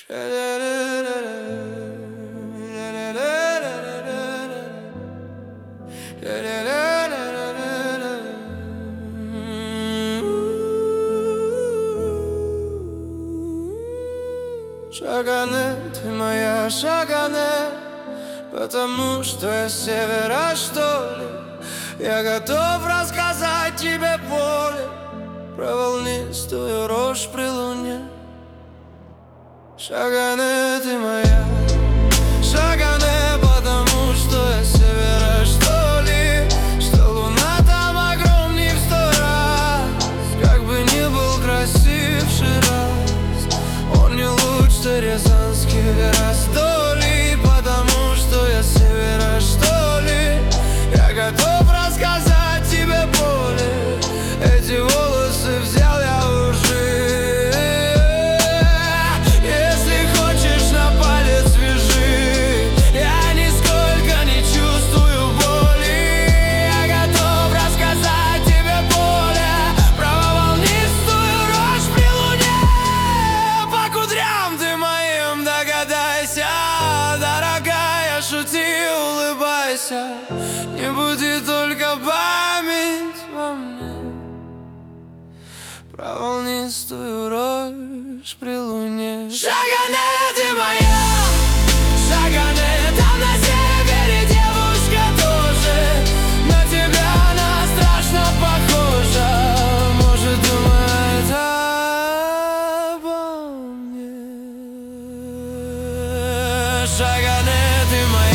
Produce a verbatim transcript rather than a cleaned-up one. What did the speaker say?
Шагане, ты моя Шагане, потому что я с севера, что ли. Я готов рассказать тебе поле про волнистую рожь при луне. Шагане, ты моя Шагане, потому что я с севера, что ли. Что луна там огромней в сто раз. Как бы ни был красив Шираз, он не лучше рязанский Раздолье. Потому что я с севера, что ли. Я готов рассказать тебе поле. Эти волосы взял я у лжи. Если хочешь, на палец вяжи. Я нисколько не чувствую боли. Я готов рассказать тебе поле про волнистую рожь при луне. По кудрям ты моим догадайся, дорогая, шути, улыбайся. Не будет только память во мне про волнистую рожь при луне. Шагане, ты моя Шагане, там на севере девушка тоже. На тебя она страшно похожа. Может, думает обо мне. Шагане, ты моя